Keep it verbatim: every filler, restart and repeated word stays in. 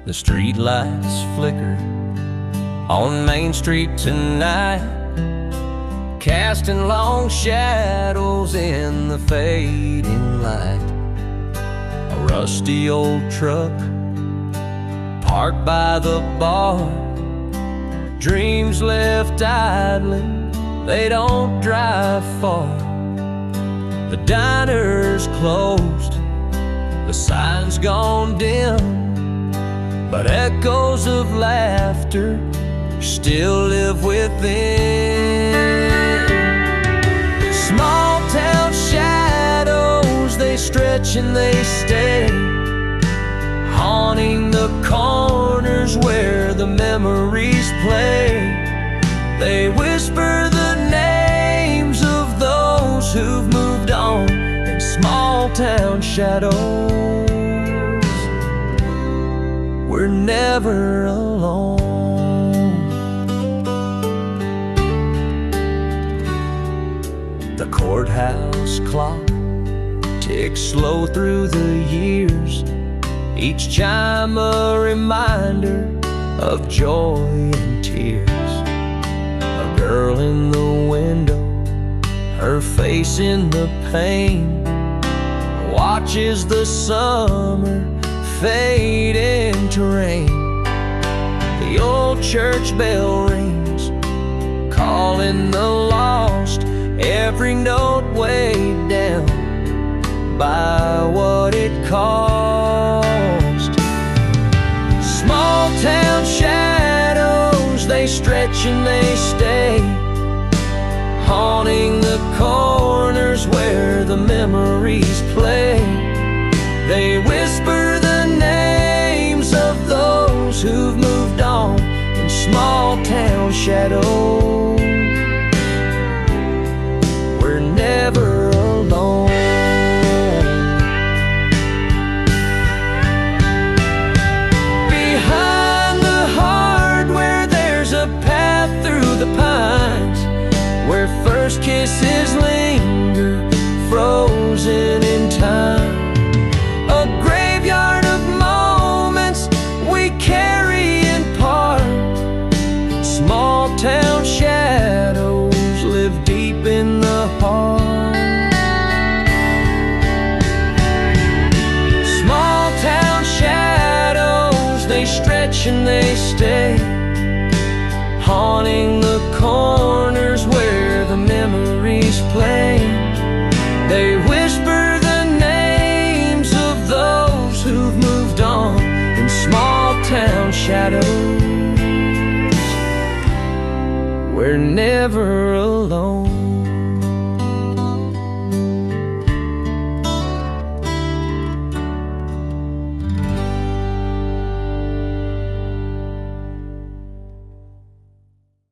The street lights flicker on Main Street tonight, casting long shadows in the fading light. A rusty old truck parked by the bar, dreams left idling, they don't drive far. The diner's closed, the sign's gone dim, but echoes of laughter still live within. Small town shadows, they stretch and they stay, haunting the corners where the memories play. They whisper the names of those who've moved on in small town shadows. We're never alone. The courthouse clock ticks slow through the years, each chime a reminder of joy and tears. A girl in the window, her face in the pane, watches the summer fade into rain. The old church bell rings, calling the lost, every note weighed down by what it cost. Small town shadows, they stretch and they stay, haunting the corners where the memories play. They whisper the names of those who've moved on in small town shadows. We're never alone. Behind the hardware there's a path through the pines, where first kisses linger, frozen in time. A graveyard of moments we carry in part. Small town shadows live deep in the heart. Small town shadows, they stretch and they stay, haunting the corners where the memories play. They whisper the names of those who've moved on in small town shadows. We're never alone.